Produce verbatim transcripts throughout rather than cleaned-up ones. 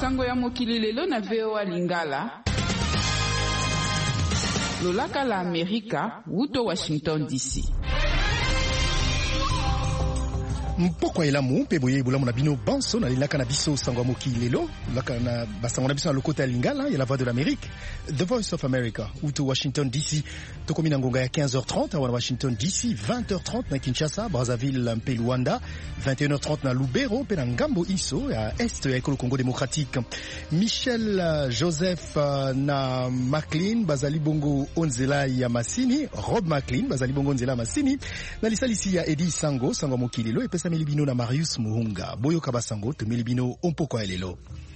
Sango ya mokili lelo na V O A Lingala. Lolaka la Amerika, wuto Washington D C. Mpoko elamu pe boye bulamu na bino banso na lilaka na biso sango moki lelo laka na basango na biso na lokota Lingala ya la voix de l'Amérique, The Voice of America, wuto Washington D C. Tokomi na ngonga ya quinze heures trente à Washington D C, vingt heures trente na Kinshasa, Brazzaville mpe Luanda, vingt et une heures trente na Lubero pe na Ngambo Iso ya Est ya Ekolo Congo Démocratique. Michel Joseph na Maclean bazali bongo onzela ya Masini, Rob Maclean bazali bongo onzela Masini na lisalisi ya Eddie Sango sango moki lelo epesa Melibino na Marius Muhunga boyo kabasango to Melibino ompoko ya lelo.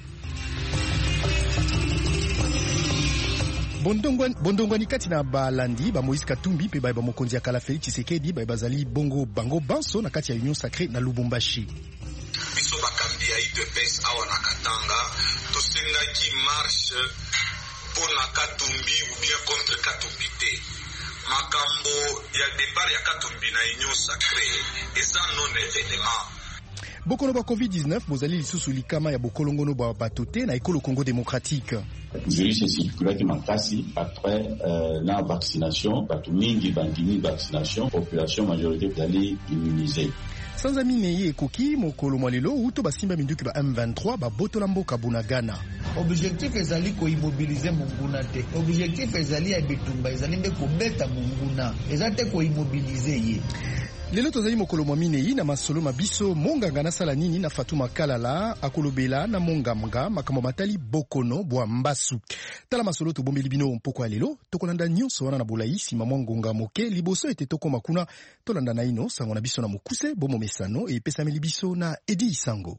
Bondongwani kati na balandi ba Moïse Katumbi pe ba mokonzi ya kala Félix Tshisekedi ba bazali bongo bango banso na kati ya Union Sacrée na Lubumbashi. Biso bakambi ya I D P S awa na Katanga to senga ki marche pour na Katumbi ou bien contre Katumbi te. Makambo ya départ ya Katumbi na Union Sacrée eza non événement. Bokono ba COVID dix-neuf bozali lisusu likama ya bokolongono ba batote na Ekolo Congo Démocratique. Virus circulaki makasi après euh, la vaccination, batu mingi bandimi vaccination, population majorité dali immunisée. Sans amine ye koki mokolo mwalelo uto basimba minduki ba M vingt-trois ba botola mboka Bunagana. Objectif ezali ko immobiliser munguna te. Objectif ezali ya bitumba ezali nde ko beta munguna. Ezate ko immobiliser ye. Lelo tozali mokolo mwamine yi na masolo mabiso monganga na sala nini na Fatuma Kalala akolobela na mongamga makambo matali bokono bwa mbasu. Tala masolo to bombeli bino mpoko ya lelo tokolanda nyonso wana na bolaisi mamwa ngonga moke liboso ete toko makuna tolanda na ino sango na biso na mokuse bomo mesano e pesa melibiso na Edi Sango.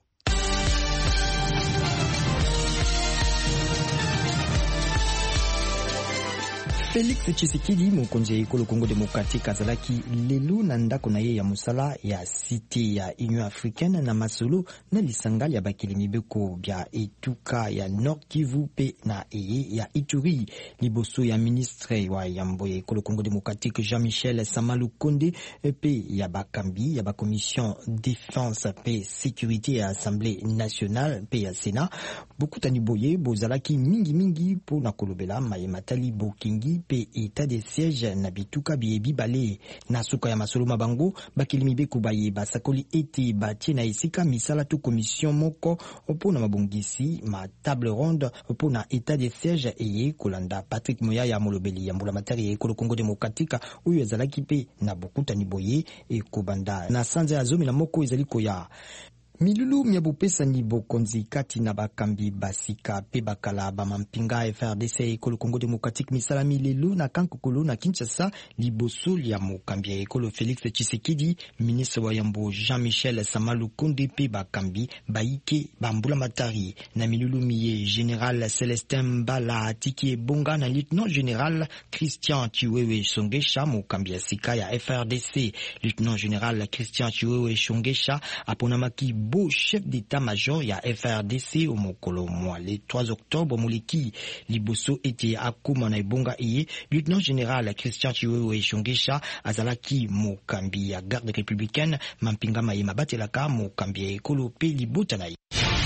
Félix Tshisekedi mokonzi ya Ekolo Congo Démocratique azalaki lelo na ndako na ye ya musala ya cité ya Union Africaine na masolo na lisangali ya bakili mibeko bya etuka ya Nord Kivu pe na eye ya Ituri liboso ya ministre wa yambo ya Ekolo Congo Démocratique Jean-Michel Samalu Konde pe ya bakambi ya ba commission défense pe sécurité ya Assemblée nationale pe ya Sénat bokutani boye bozalaki mingi mingi po na kolobela mayematali bokingi pe état de siège na bituka biebi bale na suka ya masolo mabango bakili mibeko baye basakoli ete batie na esika misala to commission moko opo na mabongisi ma table ronde opo na état de siège eye kolanda Patrick Moya ya molobeli ya mbula matari ya Ekolo Congo Démocratique uyo ezalaki pe na bokutani boye e kobanda na sanza ya zomi na moko ezali koya milulu miabopesa ni bokonzi kati na bakambi basika pe bakala ba mampinga F R D C Ekolo Congo Démocratique misala milelu na kankokolo na Kinshasa liboso ya mokambi ya Ekolo Félix Tshisekedi ministre wa yambo Jean-Michel Samalu Konde pe bakambi baike bambula matari na milulu miye Général Célestin Mbala Tiki Bonga na lieutenant général Christian Chiwewe Songesha mokambi ya sika ya F R D C lieutenant général Christian Chiwewe Songesha aponamaki beau chef d'état-major ya F R D C au mokolo mwa le trois octobre moleki liboso ete akuma na ibonga eye lieutenant général Christian Chiwewe Shongesha azalaki mokambi ya garde républicaine mampinga mayema batelaka mokambi ya Ekolo pe libota na ye.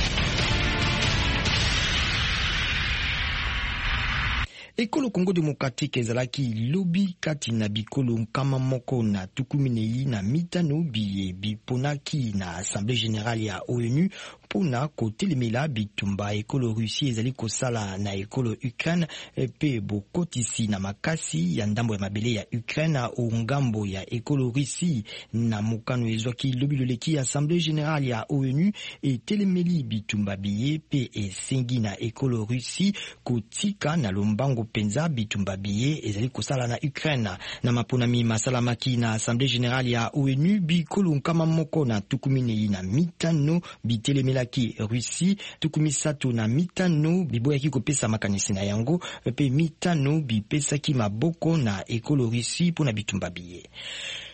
Ekolo Congo Démocratique ezalaki lobi kati na bikolo nkama moko na tukuminei na mitano biye biponaki na Assemblée Générale ya ONU pona kotelemela bitumba Ekolo Russie ezali kosala na Ekolo Ukraine pe bokotisi na makasi ya ndambo ya mabele ya Ukraine o ngambo ya Ekolo Russie na mokano ezwaki lobi loleki Assemblée Générale ya ONU etelemeli bitumba biye pe esengi na Ekolo Russie kotika na lombango penza bitumba biye ezali kosala na Ukraine na maponami masalamaki na Assemblée Générale ya ONU bikolo nkama moko na tukumine na mitano bitelemela ki Russie tukumisatu na mitano biboyaki kopesa makanisi na yango pe mitano bipesa ki maboko na Ekolo Russie pona bitumba biye.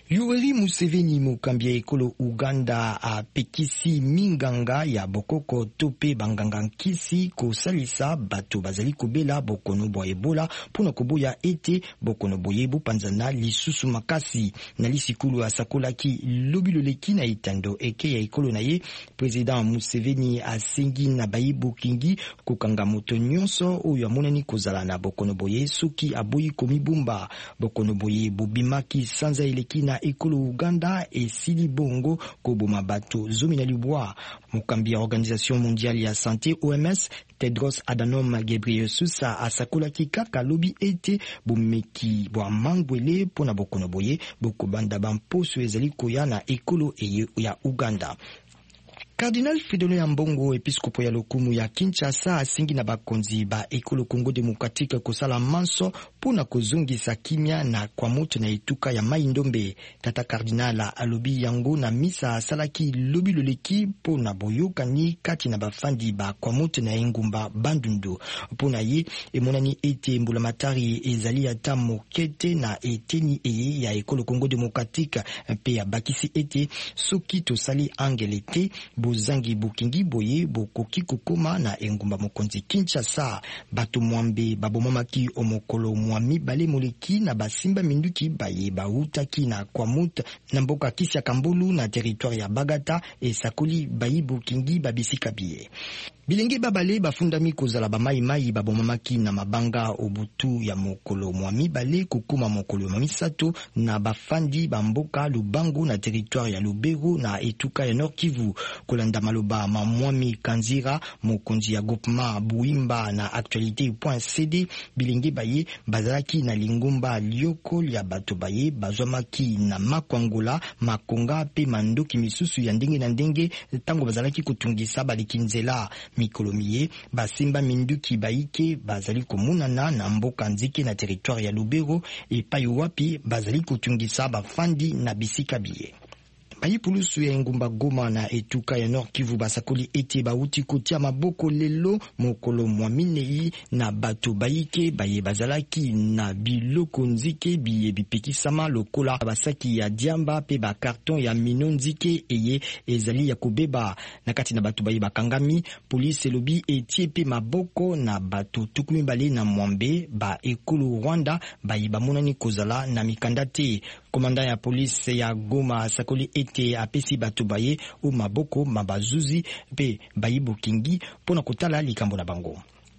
Yoweri Museveni mukambia ekolo Uganda apekisi minganga ya bokoko tope banganga nkisi kosalisa bato bazali kobela bokono bwa Ebola pona koboya ete bokono boyebu panzana lisusu makasi na lisikulu asakolaki lobiloleki na itando eke ya ekolo na ye. President Museveni asengi na bayibu kingi kokanga moto nyonso oyo amonani kozala na bokono boye soki aboyi komibumba. Bokono boye bobimaki sanza eleki na ekolo Uganda esili bongo koboma bato zomi na libwa. Mukambi ya Organisation Mondiale ya Santé O M S Tedros Adhanom Ghebreyesus asakolaki kaka lobi ete bomeki bwa mangwele pona bokono boye bokobanda bamposo ezali koya na ekolo eye ya Uganda. Cardinal Fridolin Ambongo, episkopo ya lokumu ya Kinshasa, asingi na bakonzi ba ekolo Congo Democratique kosala manso pona kozongisa kimia na kwa moto na etuka ya Mai Ndombe. Tata Cardinala alobi yango na misa asalaki lobi loleki pona boyokani kati na bafandi ba kwa moto na engumba Bandundu. Pona ye emonani ete mbulamatari ezali ata mokete na eteni eye ya ekolo Congo Democratique pe ya bakisi ete soki tosali angelete bozangi bukingi boye bokoki kokoma na engumba mokonzi Kinshasa. Bato mwambe babomamaki omokolo mwami bale moleki na basimba minduki baye bautaki na kwamut na mboka Kisia Kambolu na territoire ya Bagata esakoli bayi bukingi babisika biye. Bilenge babale bafundami kozala bamai mai babomamaki na mabanga obutu ya mokolo mwami bale kukuma mokolo mwami sato na bafandi bamboka Lubangu na territoire ya Lubero na etuka ya Nord Kivu. Kolanda maloba ma mwami Kanzira mokonzi ya groupement Buimba na actualité.cd bilenge baye bazalaki na lingumba lioko ya bato baye bazwamaki na makwangola makonga pe mandoki misusu ya ndenge na ndenge tango bazalaki kutungisa balikinzela mikolomiye basimba minduki baike bazali komunana na mboka nzike na territoire ya Lubero epai wapi bazali kutungisa bafandi na bisika biye. Bayi pulusu ya ngumba Goma na etuka ya Nord Kivu basakoli ete bauti kotia maboko lelo mokolo mwaminei na bato bayike baye bazalaki na biloko nzike biye bipekisama lokola basaki ya diamba pe ba karton ya mino nzike eye ezali ya kobeba na kati na bato baye bakangami. Police elobi etie pe maboko na bato tukumi bale na mwambe ba ekolo Rwanda baye bamonani kozala na mikandate. Komanda ya police ya Goma sakoli ete apesi bato baye o maboko mabazuzi pe bayibu kingi pona kotala likambo na bango.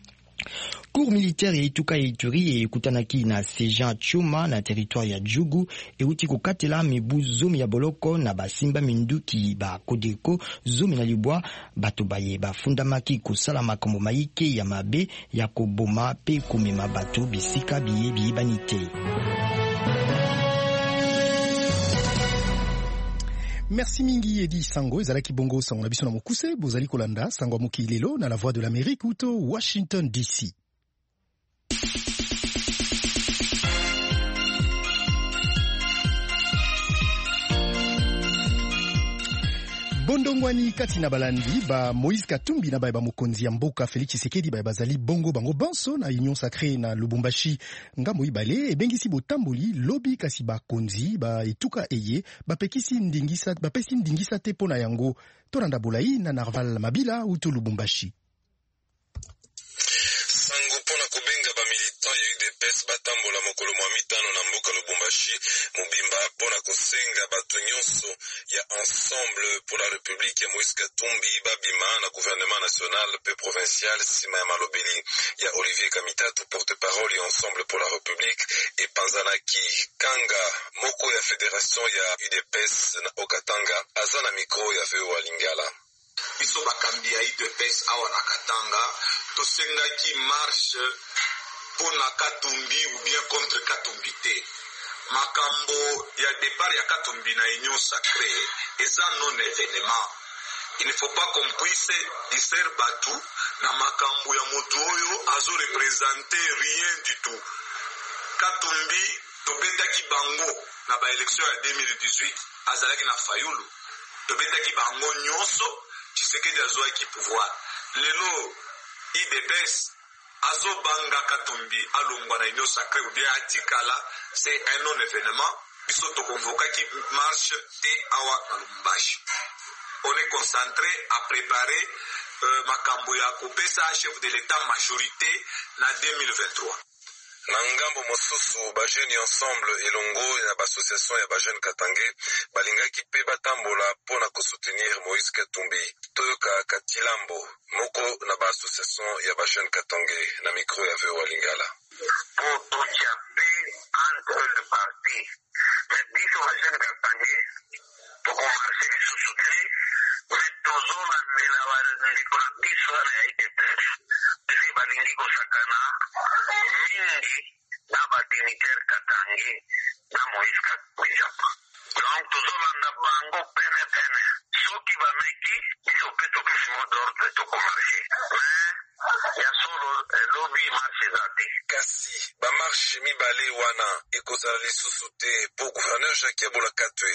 Cour militaire ya Ituka ya Ituri e kutanaki na Sejan Chuma na territoire ya Djugu e uti kokatela mibu zomi ya boloko na basimba minduki ba Kodeko zomi na libwa bato baye bafundamaki kosala makambo maike ya mabe ya koboma pe komema bato bisika biye biyibanite. Merci mingi Edi Sango ezalaki bongo sango na biso na mokuse bozali kolanda sango moki lelo na la voix de l'Amérique uto Washington D C. Bondongwani kati na balandi ba Moïse Katumbi na ba mokonzi ya mboka Félix Tshisekedi ba bazali bongo bango banso na Union Sacrée na Lubumbashi ngambo ibale ebengisi botamboli lobi kasi ba konzi ba etuka eye ba pekisi ndingisa ba pesi ndingisa te pona yango toranda bolai na Narval Mabila uto Lubumbashi. Sango pona kobenga ba militant ya U D P S batambola mokolo mwa mitano na mboka Lubumbashi mobimba pona kosenga bato nyonso ya Ensemble pour la République ya Moïse Katumbi babima na gouvernement national pe provincial sima ya malobeli ya Olivier Kamitatu porte-parole ya Ensemble pour la République e panzanaki kanga moko ya fédération ya U D P S na Okatanga azana mikro ya veo wa Lingala. Biso bakambi ya U D P S awa na Katanga tosengaki marche pona Katumbi ou bien contre Katumbi te. Makambo ya départ ya Katumbi na Union Sacrée eza non événement. Il ne faut pas qu'on puisse distraire batu na makambo ya moto oyo azo représenter rien du tout. Katumbi tobetaki bango na ba élection ya deux mille dix-huit azalaki na Fayulu. Tobetaki bango nyonso Tshisekedi azwaki pouvoir. Lelo I D P S azo banga Katumbi alongwa na Union Sacrée ou bien atikala, c'est un non événement. biso to convoquer qui marche te awa na Lubumbashi. On est concentré à préparer euh, makambo ya kopesa chef de l'état majorité na deux mille vingt-trois. Na ngambo mosusu bajeni ensemble elongo na bassociation ya bajeni Katange balingaki pe batambola pona kosoutenir Moïse Katumbi. Toyoka Katilambo moko na bassociation ya bajeni Katange na micro ya Veo Lingala. Pour t'échapper entre le parti, mais biso bajeni Katange pour marcher sous soutien, mais toujours la mela ndiko na biso na ite pesi balingi kosakana mingi na badinitaire Katange na Moïse Katumbi. Donc tozolanda bango pene pene soki bameki biso pe topesi mot d'ordre tokomarche mais ya solo lobi marche zate kasi bamarshe mibale wana ekozala lisusu te po gouverneur Jacques Yabola Katwe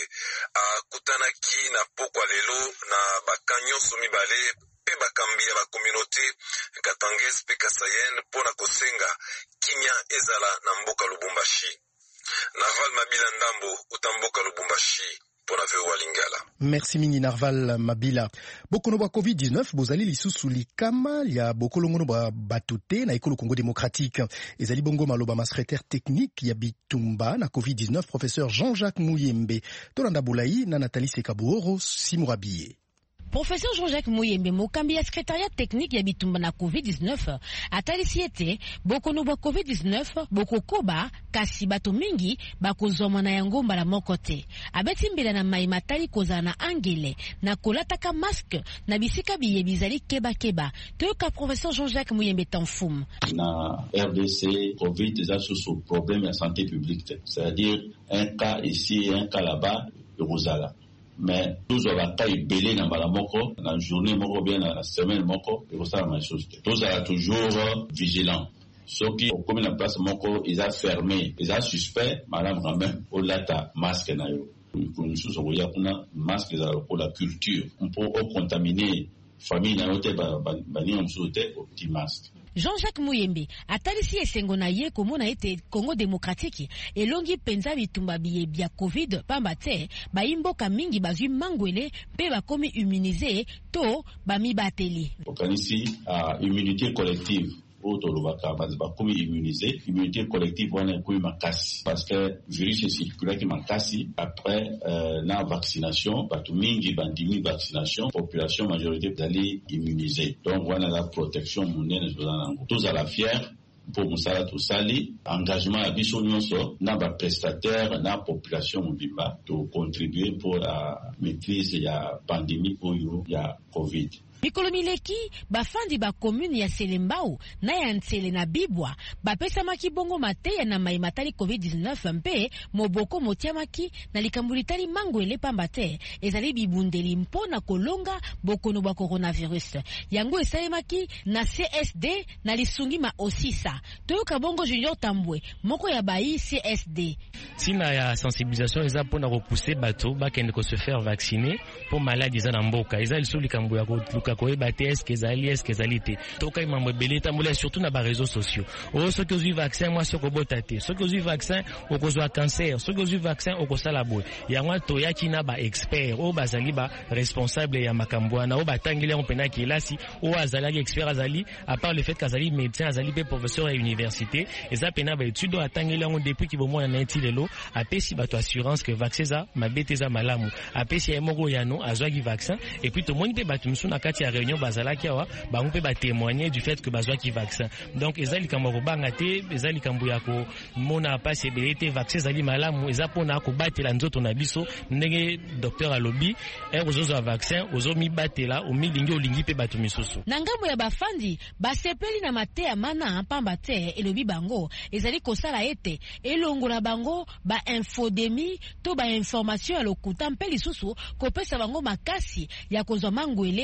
akutanaki na pokwa lelo na bakanyonso mibale pe bakambi ya bakomunote Katangese pe Kasayen pona kosenga kimia ezala na mboka Lubumbashi. Narval Mabila Ndambo utamboka Lubumbashi pona Veo Lingala. Merci mingi Narval Mabila. Bokono ba covid dix-neuf bozali lisusu likama ya bokolongono ba batute na ekolo Congo démocratique. Ezali bongo maloba ma secrétaire technique ya bitumba na covid dix-neuf professeur Jean-Jacques Mouyembe. Tolanda Boulayi na Nathalie Sekabuoro Simurabiye. Professeur Jean-Jacques Mouyembe mokambi ya secrétariat technique ya bitumba na covid dix-neuf atalisi ete bokono ba covid dix-neuf bokokoba kasi bato mingi bakozoma na yango mbala moko te. Abeti mbela na mai matali kozala na angele na kolataka masque na bisika biye bizali keba keba. Toyoka professeur Jean-Jacques Mouyembe tanfum. Na R D C, Covid déjà sous problème de santé publique, c'est-à-dire un cas ici et un cas là-bas, le Rosala. Mais tous les cas belé dans la moko, dans la journée moko bien dans la semaine moko, et ça la même chose. Tous sont toujours vigilants. Ceux qui ont commis la place moko, ils ont fermé, ils ont suspect, madame quand même, au lata masque na yo. Pour nous tous, on y a un masque pour la culture. On peut contaminer famille na yo te ba ba ni on souhaite au petit masque. Jean-Jacques Mouyembe atalisi esengo na ye komona ete Congo démocratique elongi penza bitumba biye bia Covid pamba te baimboka mingi bazwi mangwele pe bakomi immuniser to bami bateli. Okanisi a immunité collective autolobaka bakomi immuniser immunité collective wana ko makasi parce que virus circule qui makasi après euh, la vaccination batu mingi bandimi vaccination population majorité d'aller immuniser donc voilà la protection monene zolana tous à la fière pour musala to sali engagement à biso nyonso na ba prestataire na population mobimba to contribuer pour la maîtrise ya pandémie oyo ya Covid. Mikolo mileki bafandi ba commune ya Selembao na ya Ntsele na Bibwa bapesa maki bongo mateya na mai matali covid dix-neuf mpe moboko motiamaki na likambulitali mangwele pamba te ezali bibundeli mpona kolonga bokono ba coronavirus yango esalemaki na C S D na lisungi ma osisa toyoka bongo Junior Tambwe moko ya bayi C S D sina ya sensibilisation eza pona repousser bato bakende ko se faire vacciner pour maladie za na mboka eza lisuli kambo ya ko koyeba te eske ezali eske ezali te tokai mambo ebele etambola surtout na ba réseaux sociaux o soki ozwi vaccin moi soko bota te soki ozwi vaccin okozwa cancer soki ozwi vaccin okosala boye yango toyaki na ba expert o bazali ba responsable ya makambo wana o batangeli yango pena kelasi o azalaki expert azali à part le fait qu'azali médecin azali pe professeur à université eza pena ba étude atangeli yango depuis ki bomona na ntilelo apesi bato assurance que vaccin za mabete za malamu apesi ya moko yano azwaki vaccin et puis to moni pe bato musuna kati ya réunion bazalaki awa bango pe ba témoigner du fait que bazwaki vaccin donc ezali kambo banga te ezali kambo ya ko mona passe belete vaccin zali malamu eza pona ko batela nzoto na biso ndenge docteur alobi er ozozo vaccin ozo mi batela o milingi olingi pe bato misusu na ngambo ya bafandi basepeli na mate ya mana pamba te elobi bango ezali kosala ete elongola bango ba infodémie to ba information ya lokuta mpe lisusu kopesa bango makasi ya kozwa mangwele ma COVID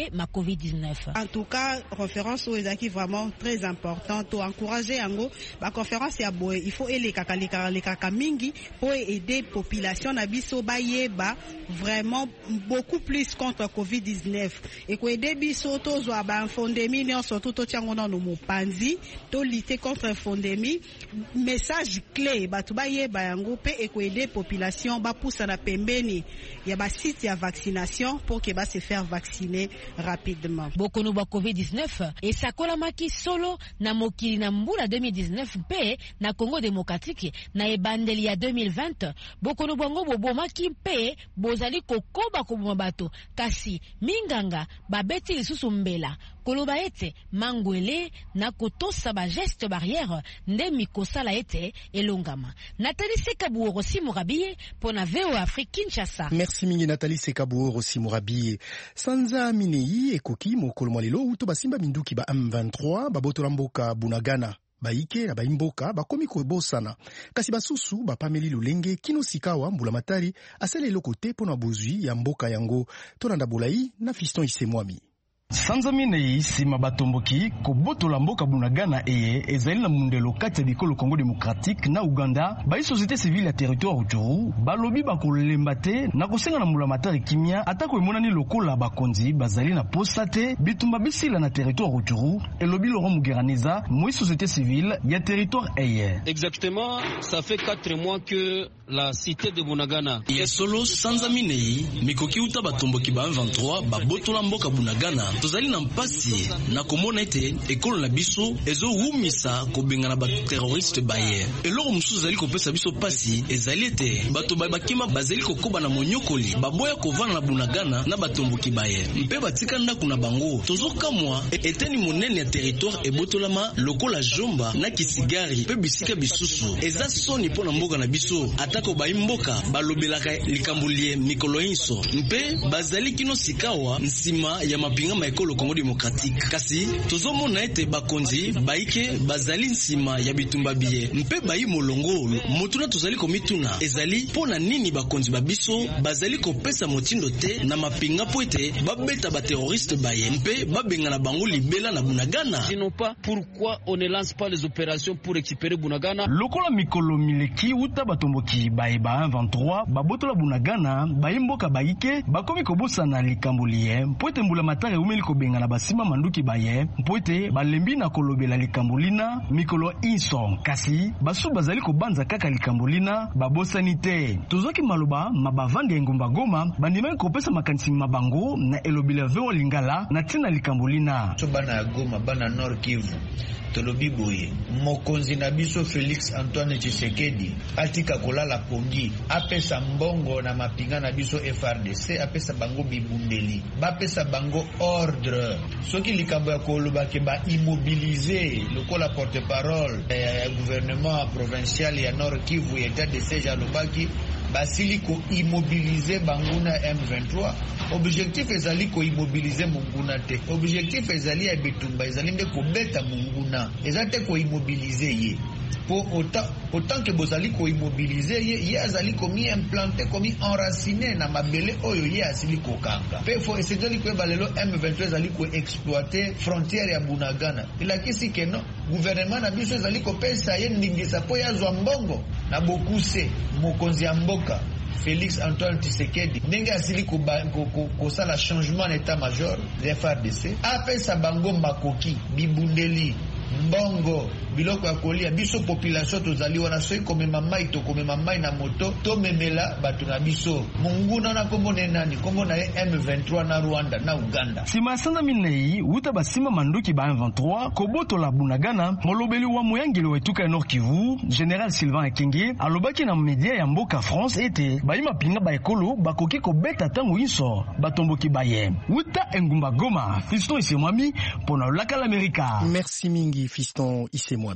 covid dix-neuf. En tout cas, conférence où est vraiment très importante pour encourager yango ba conférence ya boy il faut ele kaka le kaka mingi pour aider population na biso ba yeba vraiment beaucoup plus contre covid dix-neuf et ko aider biso to zo ba fondemi ne surtout to tiango na no mopanzi to lutter contre fondemi message clé ba to ba yeba yango pe et ko aider population ba poussa na pembeni ya ba site ya vaccination pour que ba se faire vacciner rapidement. Bokono ba covid dix-neuf et sakola maki solo na mokili na mbula deux mille dix-neuf pe na Congo démocratique na ebandeli ya deux mille vingt bokono bongo bobomaki pe bozali kokoba koboma bato kasi minganga babeti lisusu mbela koloba ete mangwele na kotosa ba geste barrière nde mikosala ete elongama. Nathalie Sekabou Simurabiye pour na V O Afrique Kinshasa. Merci mingi Nathalie Sekabou Simurabiye. Sanza Minei ekoki mokolo mwalelo uto basimba minduki ba M vingt-trois babotola mboka Bunagana baike na baimboka bakomi kobosana kasi basusu bapameli lolenge kino sikawa mbula matari asele lokote pona bozwi ya mboka yango tonanda bolai na Fiston Isemwami. Sanza Minei sima batomboki kobotola mboka Bunagana eye ezali na mundelo kati ya bikolo Congo démocratique na Uganda ba société civile ya territoire Rutshuru balobi bakolemba te na kosenga na mbula matari kimia atako emonani lokola bakonzi bazali na postate bitumba bisila na territoire Rutshuru elobi Laurent Mugeraniza moi société civile ya territoire eye. Exactement, ça fait quatre mois que la cité de Bunagana yesolo Sanza Minei mikoki uta batomboki ba M vingt-trois babotola mboka Bunagana tozali na mpasi na komona ete ekolo na biso ezo wumisa kobenga na ba terroriste baye eloko mususu zali kopesa biso pasi ezali ete bato bakima bazali kokoba na monyokoli baboya kovana na Bunagana na batomboki baye mpe batika ndako na bango tozokamwa eteni monene ya territoire ebotolama lokola Jomba na Kisigari pe bisika bisusu eza soni pona mboka na biso atako baimboka balobelaka likambulie mikolo inso mpe bazali kino sikawa nsima ya mapinga ekolo Congo démocratique kasi tozomona ete bakonzi baike bazali nsima ya bitumba biye mpe bayi molongo motuna tozali komituna ezali pona nini bakonzi babiso bazali kopesa motindo te na mapinga po ete babeta ba terroriste baye mpe babenga na bango libela na Bunagana. Sinon pas pourquoi on ne lance pas les opérations pour récupérer Bunagana. Lokola mikolo mileki uta batomboki baye ba M vingt-trois babotola Bunagana bayimboka baike bakomi kobosana likambulie po ete mbula matare umeli kobenga na basima manduki baye mpoete balembi na kolobela likambulina mikolo inso kasi basu bazali kobanza kaka likambulina babosani te tozoki maloba mabavandi ya Ngumba Goma bandimaki kopesa makanisi mabango na elobela veo lingala na tina likambulina so bana ya Goma bana Nord Kivu tolobi boye mokonzi na biso Félix Antoine Tshisekedi atika kolala pongi apesa mbongo na mapinga na biso F R D C apesa bango bibundeli bapesa bango ordre soki likambo ya koloba ke ba immobiliser lokola porte-parole ya gouvernement provincial ya Nord Kivu état de siège alobaki basili ko immobiliser banguna M vingt-trois objectif ezali ko immobiliser munguna te objectif ezali ya bitumba ezali nde ko beta munguna ezate ko immobiliser ye pour autant autant que bozali ko immobiliser ye ye azali ko mi implanter ko mi enraciner na mabele oyo ye asili ko kanga pe fo ezali ko balelo M vingt-trois ezali ko exploiter frontière ya Bunagana ila kisi ke no gouvernement na biso ezali ko pesa ye ndingisa po ya zwa mbongo na bokuse mokonzi ya mboka Félix Antoine Tshisekedi ndenge asili ko ko sala changement d'état major de F R D C apesa bango makoki bibundeli mbongo biloko ya kolia biso population tozali wana soki komema mai to komema mai na moto to memela bato na biso munguna na kombo nani kombo na M vingt-trois na Rwanda na Uganda sima Sanza Minei uta basima manduki ba M vingt-trois koboto la Bunagana molobeli wa moyangelo wetuka ya Nord Kivu General Sylvain Ekenge alobaki na media ya mboka France ete bayima pinga ba ekolo bakoki kobeta tango inso batomboki baye uta Ngumba Goma Fiston Isemwami pona laka l'Amerika. Merci mingi Fiston Isemwami.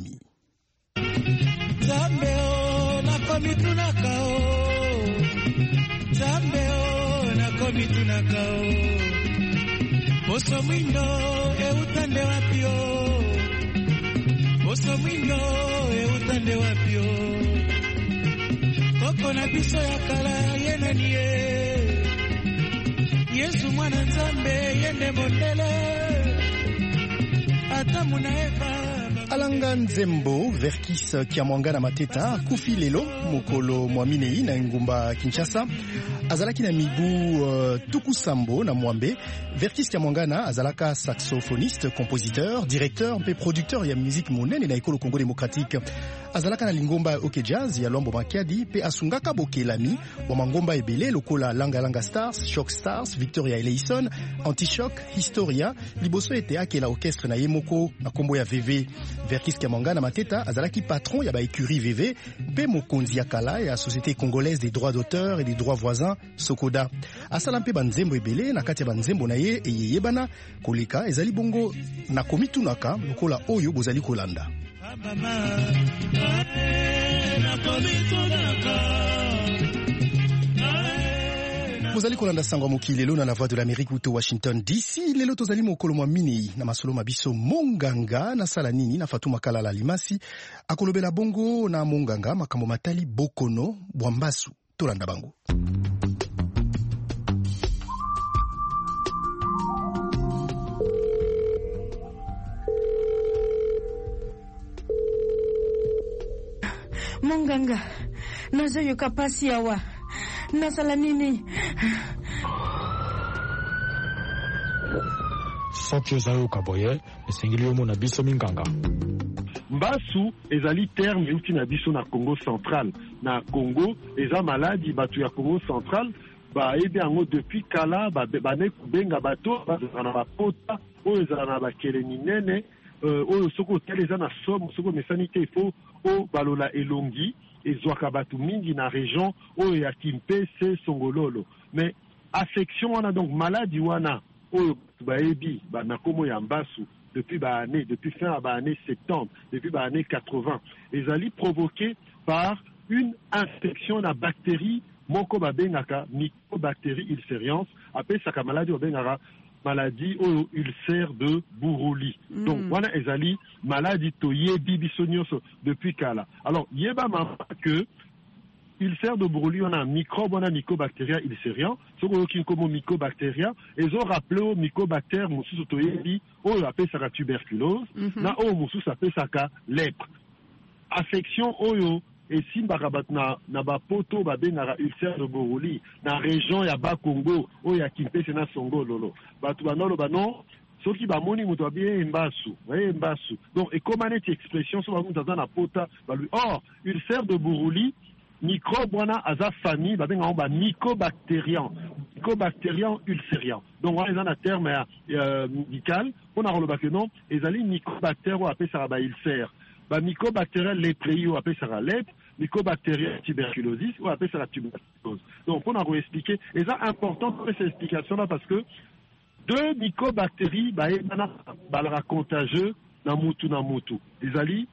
Zambeo na komitunakao Zambeo na komitunakao Poso mwindo e utande wapio Poso mwindo e utande wapio Koko na biso ya kala yenanie Yesu mwana nzambe yende mondele ata muna eva Alanga Nzembo Verkis Kiamwanga na Mateta kufi lelo mokolo mwaminei na ngumba Kinshasa azalaki na mibu uh, tukusambo na mwambe. Verkis Kiamwanga azalaka saxophoniste, compositeur, directeur mpe producteur ya musique monene na ekolo Congo démocratique. Azalaka na lingomba oke jazz ya Lombo Makiadi pe asungaka bokelami wa mangomba ebele lokola Langa Langa Stars, Shock Stars, Victoria Eleison, Anti-Shock, Historia, liboso ete akela orchestre na yemoko na kombo ya V V. Verkis Kiamwanga na Mateta azalaki patron ya ba écurie V V pe mokonzi ya kala ya Société congolaise des droits d'auteur et des droits voisins Sokoda. Asala mpe banzembo ebele na kati ya banzembo na ye eyeyebana koleka ezali bongo na komitunaka lokola oyo bozali kolanda. Bozali kolanda sango moki lelo na la voix de l'Amérique uto Washington D C. Lelo tozali mokolo mwa minei na masolo mabiso monganga na sala nini na Fatuma Kalala Limasi akolobela bongo na monganga makambo matali bokono bwambasu tolanda bango. Monganga nazoyoka pasi awa nasala nini? soki ozayoka boye esengeli omona biso minganga. Mbasu ezali terme euti na biso na Congo central. Na Congo eza maladi batu ya Congo central ba ebi yango depuis kala ba bane kubenga bato bazana bapota oyo ezala na bakele minene oyo soko teleza na somme soko mesanite ifo o balola elongi ezwaka batu mingi na région oyo ya Kimpese Songololo. Mais affection wana donc maladie wana oyo baebi ba na komo ya Mbasu depuis ba année depuis fin ba année septembre depuis ba année quatre-vingts ezali provoqué par une infection na bactérie moko babengaka mycobactérie ulcerians apesaka maladie babengaka maladie oyo ulcère de Buruli. Mm. Donc wana ezali maladie toyebi biso nyonso depuis kala. Alors yeba mama que ulcère de Buruli on a microbe on a mycobacteria ulcerians soko yoki komo mycobacteria ezo rappelé au mycobactère mususu toyebi oyo apesaka tuberculose mm -hmm. na oyo mususu apesaka lèpre. Affection oyo et si na na bapoto babengaka ulcère de Buruli na région ya Bakongo o ya Kimpese na Songololo batu banolo bano soki bamoni muto bien Mbasu ouais Mbasu donc et comment cette expression so bamuta na pota balu or ulcère de Buruli microbe wana aza famille babengaka ba mycobactérien mycobactérien ulcérien donc on est dans un terme euh, médical on a relevé que non ezali mycobactère ou apesa ba ulcère ba mycobactérien lépreux ou apesa lèpre mycobactérien tuberculosis ou appelle ça la tuberculose. Donc on a réexpliqué et c'est important pour cette explication là parce que deux mycobactéries bah bah contagieux na mutu na mutu. Ezali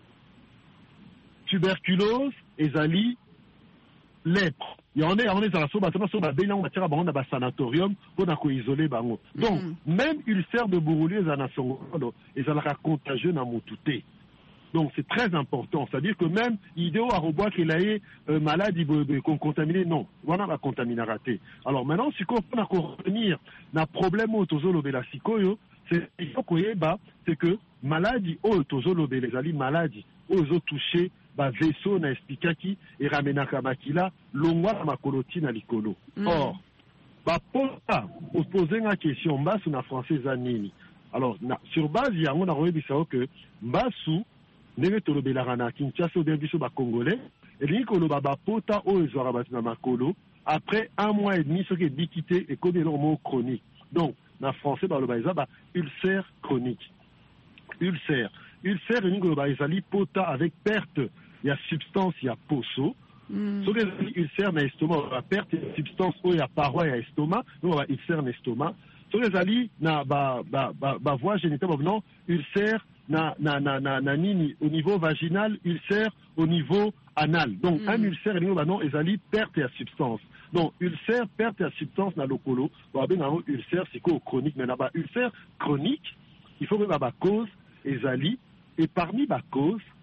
tuberculose, ezali lèpre. Il y en a on est dans la soba tellement soba bien on va tirer dans un sanatorium pour na ko isoler bango. Donc mm -hmm. même ulcère de Buruli ezana songolo ezala contagieux na mutu te. Donc c'est très important, c'est-à-dire que même idéo à rebois qu'il a eu euh, maladie qu'on contaminé, non, voilà la contamination ratée. Alors maintenant, si on peut revenir na problème au tozolo de la sikoyo, c'est il faut qu'on bah c'est que maladie au tozolo de les ali maladie aux autres touchés ba vaisseau na expliquaki et ramenaka makila longwa ma colotine à likolo. Mm. Or ba pota on poser une question Mbasu na français zanini. Alors na, sur base il y a on a revu ça que Mbasu nenge tolobelaka na Kinshasa obe biso ba congolais elingi koloba bapota oyo ezwaka bato na makolo après un mois et demi soki ebikite ekomi eloko moko chronique. Donc na français baloba eza ba ulcère chronique. Ulcère ulcère elingi koloba ezali pota avec perte ya substance ya poso. Mm. Soki ezali ulcère na estomac ba perte ya substance oyo ya paroi ya estomac donc ba ulcère na estomac. Soki ezali na ba ba ba, ba voie génitale non ulcère na na na na na nini au niveau vaginal, ulcère au niveau anal. Donc mm. un ulcère au bah non ezali perte ya substance. Donc ulcère perte ya substance na lokolo, ba ben un ulcère c'est quoi chronique mais na ba ulcère chronique, il faut que ba cause ezali et parmi ba cause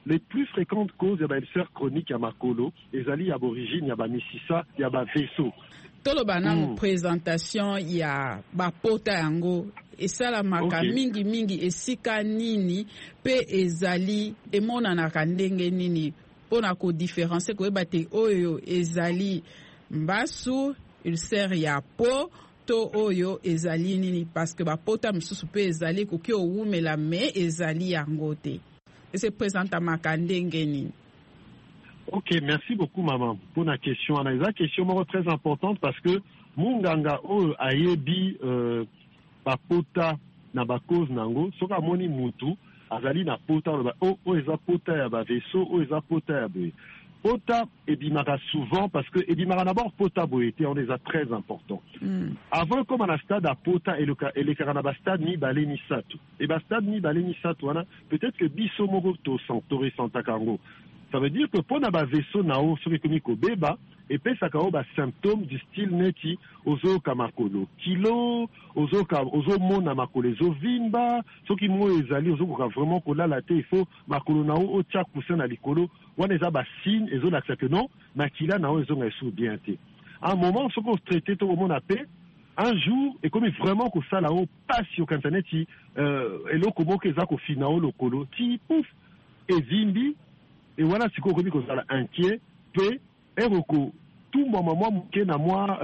les plus fréquentes causes ya ba ulcère chronique ya makolo ezali ya origine ya ba misisa ya ba vaisseau. Toloba na mm. présentation ya ba pota yango esalamaka okay. mingi mingi esika nini pe ezali emonanaka ndenge nini pona ko différencier koyeba te oyo ezali mbasu ulcère ya po to oyo ezali nini parce que ba pota misusu pe ezali koki owumela me ezali yango te ese présenta makandenge nini. Ok, merci beaucoup maman pour la question. C'est une question très importante parce que munganga o ayebi euh, ba pota na ba cause nango soka moni mutu azali na pota o o eza pota ya ba vaisseau o eza pota ya be pota ebimaka souvent parce que ebimaka d'abord pota boete on les a très important. Mm. Avant comme à la stade à pota et le et les na stade ni balé ni satu et ba stade ni balé ni satu wana peut-être que biso moko to santori santakango. Ça veut dire que pour na ba vaisseau nao sur ekomiko beba et puis ça kao ba symptômes du style neti ozo kamakolo kilo ozo ka ozo mona makolo zo vimba soki mo ezali ozo ko vraiment ko la te il faut makolo nao o tia kusa na likolo wana eza ba signe ezo na que non makila nao ezo ngesu bien te à un moment soko traité to mona pe un jour et comme vraiment ko sala o passe au kantaneti euh eloko moko eza ko finao lokolo ti pouf et vimbi. Et voilà, c'est qu'on dit qu'on est inquiet, peu, et tout le moment, na moi,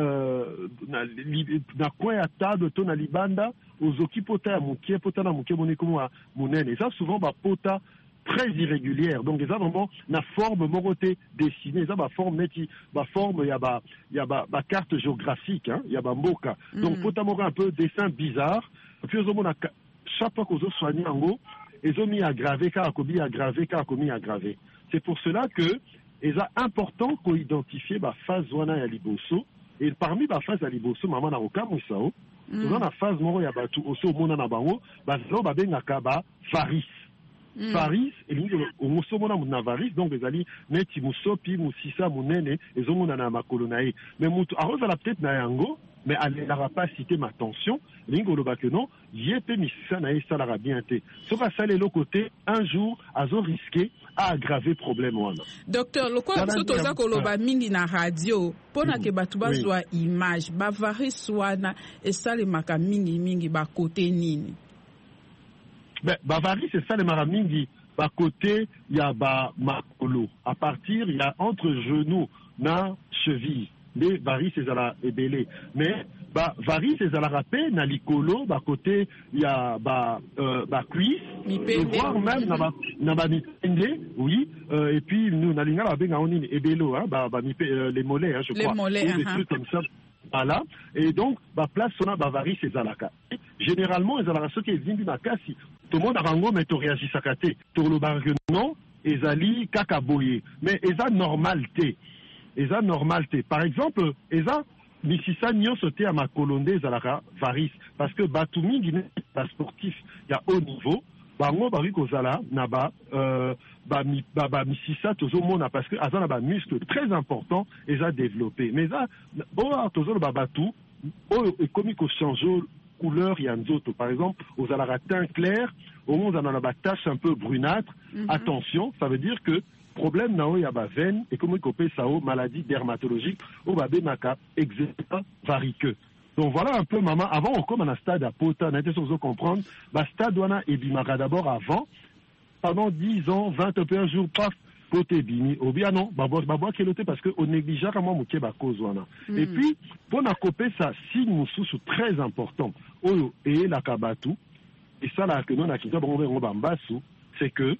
na quoi à table, ton à libanda, aux okipota, mouké, pota, na mouké, moné, comme mounen. Et ça, souvent, bah, pota, très irrégulière. Donc, ça, vraiment, la forme, moroté, dessinée, ça, bah, forme, neti, bah, forme, il y a, bah, il y a, bah, bah, carte géographique, hein, il y a, bah, moka. Donc, mm. pota, mora, un peu, dessin bizarre. Puis, aux hommes, chaque fois qu'on se soigne, en gros, ils ont mis aggravé, car a commis aggravé, car a commis aggravé. C'est pour cela que c'est important qu'on identifie la phase wana ya liboso et parmi la phase ya liboso maman na okamu sao dans la phase moro ya batu oso mona na bango ba zo ba bengaka ba varis varis et lingi oso mona na varis donc ezali neti musopi musisa munene ezo mona na makolo na ye mais mutu aroza la peut-être na yango mais elle n'aura pas cité ma tension lingo lo ba que non yépe misisa na ye ça l'aura bien été sauf à ça les l'autre côté un jour azo risqué a aggravé problème wana. Docteur, le quoi surtout ça ko loba mingi na radio pona ke batu bazwa image ba varis wana et ça les maka mingi mingi ba côté nini. Ben ba varis c'est ça les maka mingi ba côté ya ba makolo à partir il y a entre genou na cheville les varis c'est la ebelé mais ba varis c'est la rapé na likolo ba côté il y a ba euh, ba cuisse et voire même na ba na ba mipende oui euh, et puis nous na linga ba benga onini ebelo hein ba ba mipe euh, les mollets hein, je les crois mollets, des uh-huh. trucs comme ça voilà et donc ba place sona ba varis c'est la généralement ils ont ceux qui vindi makasi tout le monde a rango mais to réagit sakate to lo bargue non ezali kaka boye mais eza normalité eza normalité par exemple eza misisa nyonso te ya makolonde ezalaka varis parce que batu mingi ba sportif ya haut niveau bango bari kozala na ba euh, ba mi, ba, ba misisa tozomona parce que aza na ba muscle très important eza développé mais eza oyo tozolo ba batu oyo ekomi ko changer couleur ya nzoto par exemple ozalaka teint clair au moins on a ba tache un peu brunâtre mm-hmm. Attention ça veut dire que problème na o ya ba veine et comme il ça o maladie dermatologique o ba bemaka eczéma variqueux. Donc voilà un peu maman avant on comme un stade à pota na été sur comprendre ba stade wana e bimaka d'abord avant pendant dix ans vingt et un jours paf côté bini ou bien non ba ba ba keloté parce que on néglige vraiment moké ba cause wana. Mm. Et puis pour na coper ça signe mususu très important oyo et la kabatu et ça là que non na kita bon on ba mbasu c'est que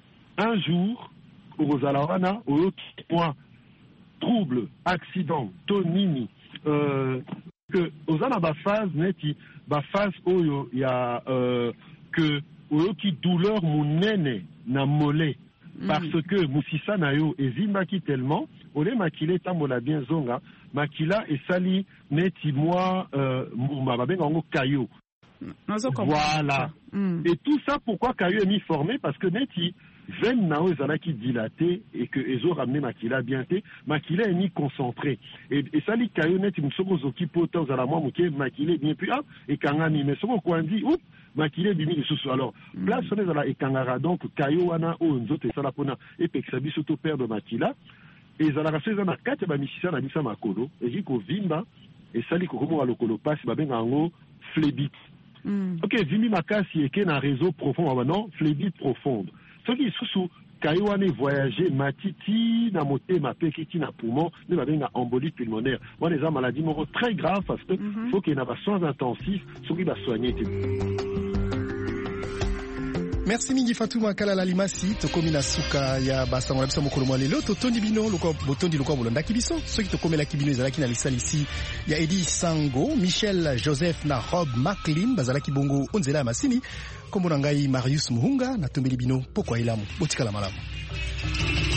un jour Ozalawana, ou point trouble, accident, tonini, euh, que Ozana ba phase neti, ba phase oyo ya euh, que oyo ki douleur munene na mollet parce mm. que musisa na yo ezimbaki tellement ole makile tambola bien zonga makila esali neti moi euh, muma babenga ngo kayo. Voilà. Mm. Et tout ça pourquoi kayo est mis formé parce que neti veine nao ezalaki dilaté et que ezo ramené makila bien te makila est ni concentré et et ça li kayo net msoko zoki pota ozala mwa muke makila bien puis ah et kangani mais soko kwandi oup makila bimi lisusu alors place on ezala ekangara donc kayo wana o nzoto esala pona epekisa biso to perdre makila et ezala kaseza na kati ba misisa na bisa makolo eki ko vimba et sali ko komo lokolo passe ba benga ngo phlébite. Mm. Ok, vimi makasi eke na réseau profond ah non phlébite profonde. Ce qui sous kayoane voyager matiti na motema pekiti na poumon ne ba benga embolie pulmonaire. Moi les maladies moko très grave parce que mm-hmm. faut qu'il y ait des soins intensifs, ce qui va soigner. Merci mingi Fatuma Kalala Limasi tokomi na suka ya basango na biso mokolo mwa lelo totondi bino loko botondi loko bolanda kibiso soki tokomela kibino ezalaki na lisalisi ya Eddie Sango, Michel Joseph na Rob Macklin bazalaki bongo onzela ya masini kombo na ngai Marius Muhunga na tombeli bino pokwa elamu botikala malamu.